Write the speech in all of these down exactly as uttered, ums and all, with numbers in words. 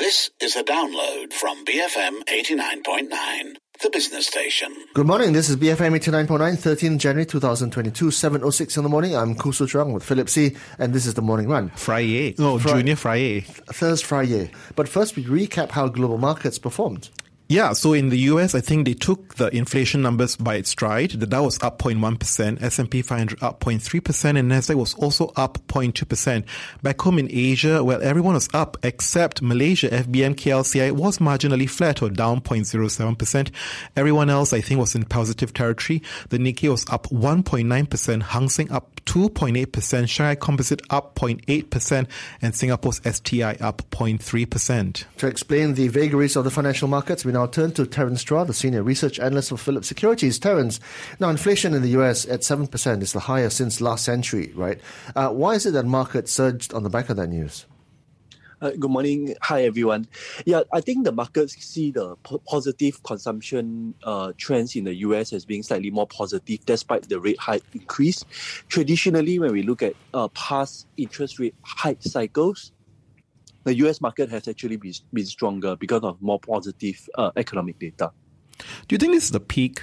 This is a download from B F M eighty-nine point nine, the business station. Good morning, this is B F M eighty-nine point nine, thirteenth January twenty twenty-two, seven oh six in the morning. I'm Khoo Su Trung with Philip C, and this is the Morning Run. Friday. No, Fri- Junior Friday. Thursday Friday. But first, we recap how global markets performed. Yeah, so in the U S, I think they took the inflation numbers by its stride. The Dow was up zero point one percent, S and P five hundred up zero point three percent, and Nasdaq was also up zero point two percent. Back home in Asia, well, everyone was up except Malaysia. F B M K L C I was marginally flat or down zero point zero seven percent. Everyone else, I think, was in positive territory. The Nikkei was up one point nine percent, Hang Seng up two point eight percent, Shanghai Composite up zero point eight percent, and Singapore's S T I up zero point three percent. To explain the vagaries of the financial markets, we now turn to Terence Straw, the Senior Research Analyst for Phillip Securities. Terence, now inflation in the U S at seven percent is the highest since last century, right? Uh, why is it that markets surged on the back of that news? Uh, good morning. Hi, everyone. Yeah, I think the markets see the p- positive consumption uh, trends in the U S as being slightly more positive despite the rate hike increase. Traditionally, when we look at uh, past interest rate hike cycles, the U S market has actually been, been stronger because of more positive uh, economic data. Do you think this is the peak?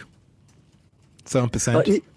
seven percent? Uh, it,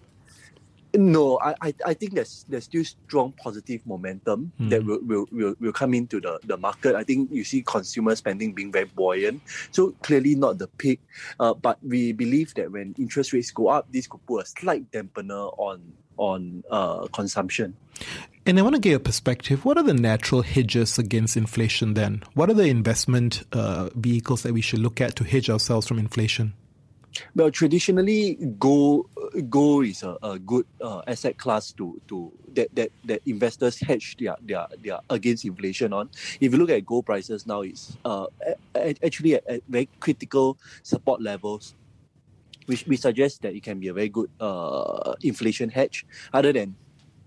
no, I, I I think there's there's still strong positive momentum mm. that will, will will will come into the, the market. I think you see consumer spending being very buoyant. So clearly not the peak. Uh, but we believe that when interest rates go up, this could put a slight dampener on on uh, consumption. And I want to get your perspective. What are the natural hedges against inflation then? What are the investment uh, vehicles that we should look at to hedge ourselves from inflation? Well, traditionally, gold gold is a, a good uh, asset class to to that, that, that investors hedge their, their their against inflation on. If you look at gold prices now, it's uh, actually at, at very critical support levels, which we suggest that it can be a very good uh, inflation hedge. Other than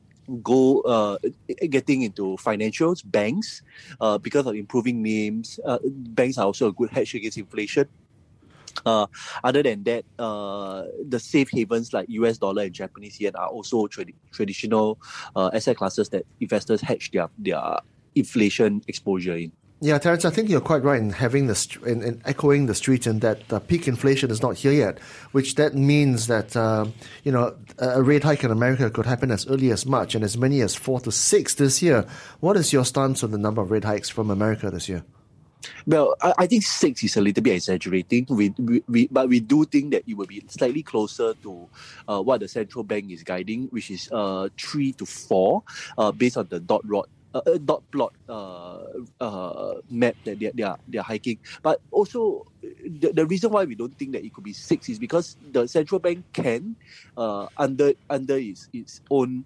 go uh, getting into financials, banks, uh, because of improving names, uh, banks are also a good hedge against inflation. Uh, other than that, uh, the safe havens like U S dollar and Japanese yen are also trad- traditional uh, asset classes that investors hedge their, their inflation exposure in. Yeah, Terence, I think you're quite right in having the st- in, in echoing the street in that uh, peak inflation is not here yet, which that means that uh, you know a rate hike in America could happen as early as March and as many as four to six this year. What is your stance on the number of rate hikes from America this year? Well, I, I think six is a little bit exaggerating. We, we, we but we do think that it will be slightly closer to uh, what the central bank is guiding, which is uh three to four, uh, based on the dot rod. Uh, a dot plot uh, uh, map that they're, they're, they're hiking. But also, the, the reason why we don't think that it could be six is because the central bank can, uh, under under its, its own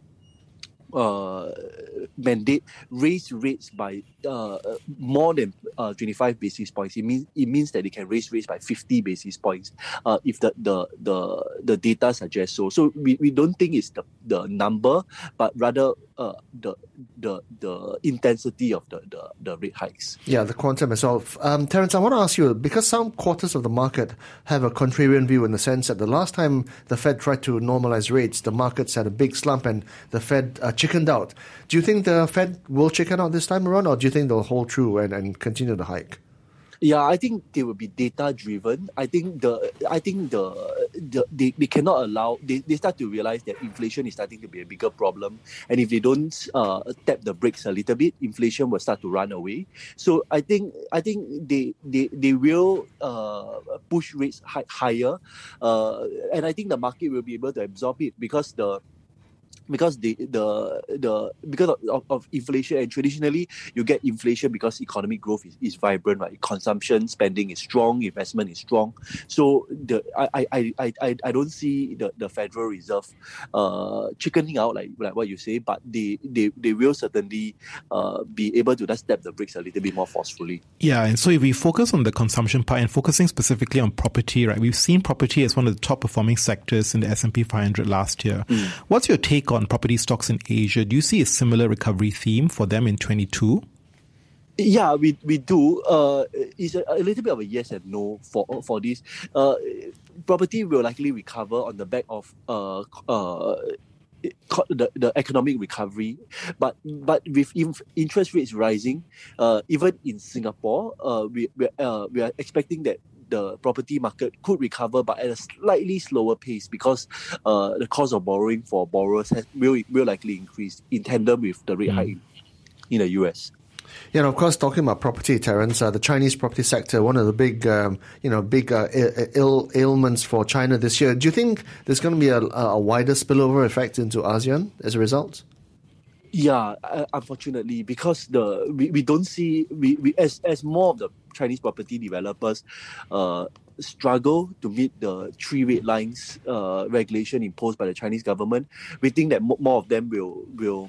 uh, mandate, raise rates by uh, more than uh, twenty-five basis points. It means it means that they can raise rates by fifty basis points uh, if the, the, the, the data suggests so. So we, we don't think it's the, the number, but rather uh, the the the intensity of the, the, the rate hikes. Yeah, the quantum as well. Um, Terence, I want to ask you, because some quarters of the market have a contrarian view in the sense that the last time the Fed tried to normalize rates, the markets had a big slump and the Fed uh, chickened out. Do you think the Fed will chicken out this time around, or do you think they'll hold true and, and continue the hike? Yeah, I think they will be data driven. I think the I think the, the they, they cannot allow they, they start to realize that inflation is starting to be a bigger problem, and if they don't uh, tap the brakes a little bit, inflation will start to run away. So I think I think they they, they will uh, push rates high, higher, uh, and I think the market will be able to absorb it because the Because the the the because of, of, of inflation, and traditionally you get inflation because economic growth is, is vibrant, right? Consumption, spending is strong, investment is strong. So the I I, I, I, I don't see the, the Federal Reserve uh chickening out like like what you say, but they they, they will certainly uh be able to just step the brakes a little bit more forcefully. Yeah, and so if we focus on the consumption part and focusing specifically on property, right? We've seen property as one of the top performing sectors in the S and P five hundred last year. Mm. What's your take on property stocks in Asia? Do you see a similar recovery theme for them in twenty-two? Yeah, we we do. Uh, it's a, a little bit of a yes and no for for this. Uh, property will likely recover on the back of uh uh the, the economic recovery, but but with inf- interest rates rising, uh, even in Singapore, uh, we we, uh, we are expecting that the property market could recover, but at a slightly slower pace because uh, the cost of borrowing for borrowers has, will will likely increase in tandem with the rate mm. hike in the U S. Yeah, and of course, talking about property, Terence, uh, the Chinese property sector, one of the big, um, you know, big uh, Ill, ailments for China this year. Do you think there's going to be a, a wider spillover effect into ASEAN as a result? Yeah, uh, unfortunately, because the we, we don't see we, we as as more of the Chinese property developers uh, struggle to meet the three red lines uh, regulation imposed by the Chinese government. We think that mo- more of them will will.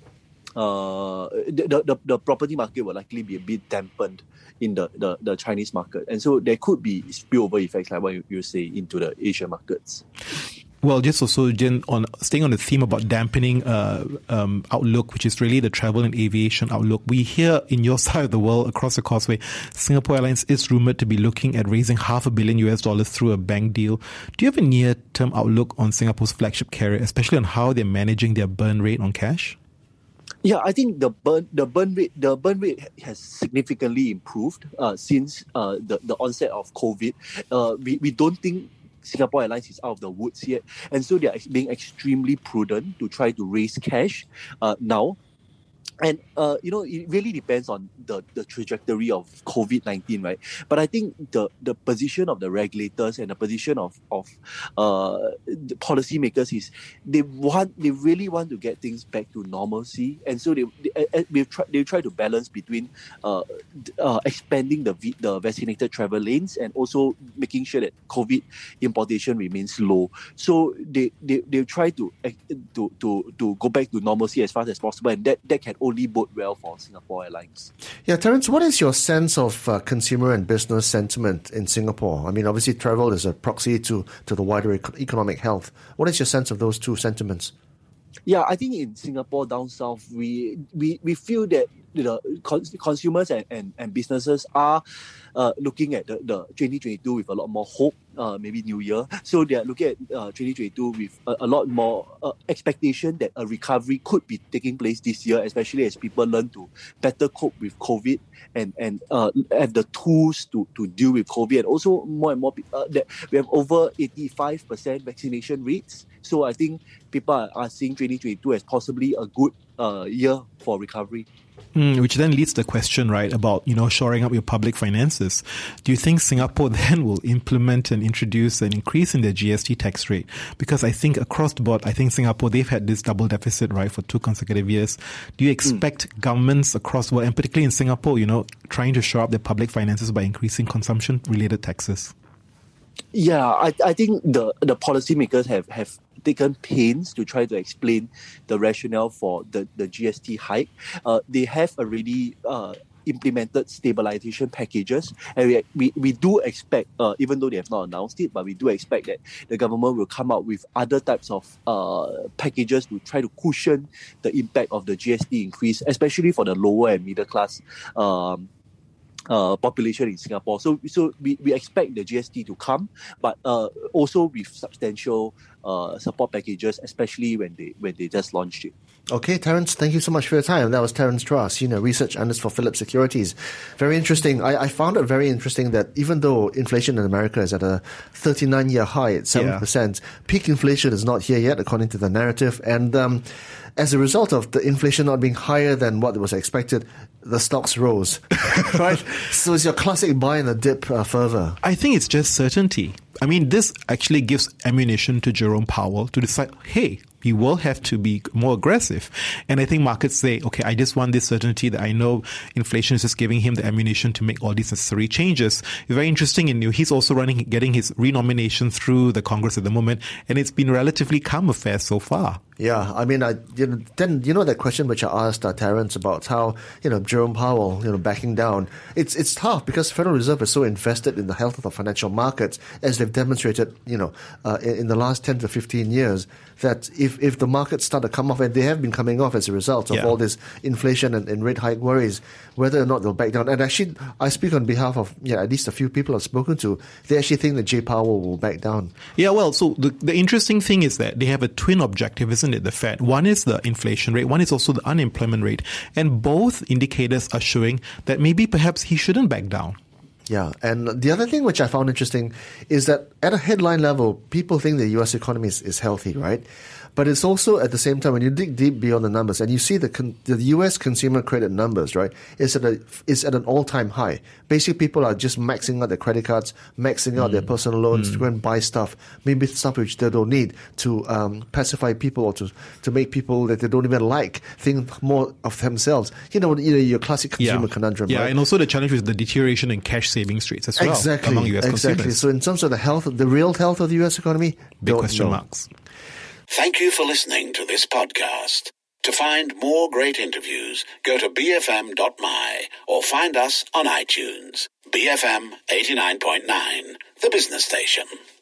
Uh, the, the the property market will likely be a bit dampened in the, the, the Chinese market. And so there could be spillover effects like what you, you say into the Asian markets. Well, just also, Jen, on staying on the theme about dampening uh, um, outlook, which is really the travel and aviation outlook, we hear in your side of the world, across the causeway, Singapore Airlines is rumored to be looking at raising half a billion U S dollars through a bank deal. Do you have a near-term outlook on Singapore's flagship carrier, especially on how they're managing their burn rate on cash? Yeah, I think the burn the burn rate the burn rate has significantly improved uh, since uh, the the onset of COVID. Uh, we we don't think Singapore Airlines is out of the woods yet, and so they are being extremely prudent to try to raise cash uh, now. And, uh, you know, it really depends on the, the trajectory of COVID nineteen, right? But I think the, the position of the regulators and the position of, of uh, the policymakers is they want they really want to get things back to normalcy. And so they, they, they've tried, they try to balance between uh, uh, expanding the, the vaccinated travel lanes and also making sure that COVID importation remains low. So they, they, they try to, to, to, to go back to normalcy as fast as possible. And that, that can only bode well for Singapore Airlines. Yeah, Terence, what is your sense of uh, consumer and business sentiment in Singapore? I mean, obviously travel is a proxy to, to the wider ec- economic health. What is your sense of those two sentiments? Yeah, I think in Singapore down south, we we, we feel that you know, cons- consumers and, and, and businesses are uh, looking at the, the twenty twenty-two with a lot more hope, uh, maybe New Year. So they are looking at uh, twenty twenty-two with a, a lot more uh, expectation that a recovery could be taking place this year, especially as people learn to better cope with COVID and, and uh, have the tools to, to deal with COVID. And also more and more, uh, that we have over eighty-five percent vaccination rates. So I think people are, are seeing twenty twenty-two as possibly a good uh, year for recovery. Mm, which then leads to the question, right, about, you know, shoring up your public finances. Do you think Singapore then will implement and introduce an increase in their G S T tax rate? Because I think across the board, I think Singapore, they've had this double deficit, right, for two consecutive years. Do you expect mm. governments across the world, and particularly in Singapore, you know, trying to shore up their public finances by increasing consumption-related taxes? Yeah, I, I think the, the policymakers have, have taken pains to try to explain the rationale for the, the G S T hike. Uh, they have already uh, implemented stabilization packages, and we we, we do expect, uh, even though they have not announced it, but we do expect that the government will come out with other types of uh, packages to try to cushion the impact of the G S T increase, especially for the lower and middle class um, Uh, population in Singapore. So so we, we expect the G S T to come, but uh, also with substantial uh, support packages, especially when they when they just launched it. Okay, Terence, thank you so much for your time. That was Terence Chua, Senior Research Analyst for Phillip Securities. Very interesting. I, I found it very interesting that even though inflation in America is at a thirty-nine-year high at seven percent, yeah. peak inflation is not here yet, according to the narrative. And um, as a result of the inflation not being higher than what was expected, the stocks rose. Right? So it's your classic buy and a dip uh, further. I think it's just certainty. I mean, this actually gives ammunition to Jerome Powell to decide, hey, we will have to be more aggressive. And I think markets say, okay, I just want this certainty that I know inflation is just giving him the ammunition to make all these necessary changes. It's very interesting in you. He's also running, getting his renomination through the Congress at the moment, and it's been relatively calm affair so far. Yeah, I mean, I you know, then you know that question which I asked uh, Terence about how you know Jerome Powell you know backing down. It's it's tough because the Federal Reserve is so invested in the health of the financial markets, as they've demonstrated you know uh, in, in the last ten to fifteen years. That if if, if the markets start to come off, and they have been coming off as a result of Yeah. all this inflation and, and rate hike worries, whether or not they'll back down. And actually, I speak on behalf of yeah, at least a few people I've spoken to. They actually think that J Powell will back down. Yeah, well, so the, the interesting thing is that they have a twin objective, isn't it, the Fed? One is the inflation rate, one is also the unemployment rate. And both indicators are showing that maybe perhaps he shouldn't back down. Yeah, and the other thing which I found interesting is that at a headline level, people think the U S economy is, is healthy, right? But it's also at the same time, when you dig deep beyond the numbers and you see the con- the U S consumer credit numbers, right, is at a is at an all time high. Basically, people are just maxing out their credit cards, maxing out mm. their personal loans mm. to go and buy stuff, maybe stuff which they don't need, to um, pacify people or to to make people that they don't even like think more of themselves. You know, you know your classic consumer yeah. conundrum. Yeah, right? and also the challenge with the deterioration in cash savings rates as well exactly, among U S exactly. consumers. So in terms of the health, the real health of the U S economy, big don't question know. marks. Thank you for listening to this podcast. To find more great interviews, go to b f m dot m y or find us on iTunes. B F M eighty-nine point nine, the business station.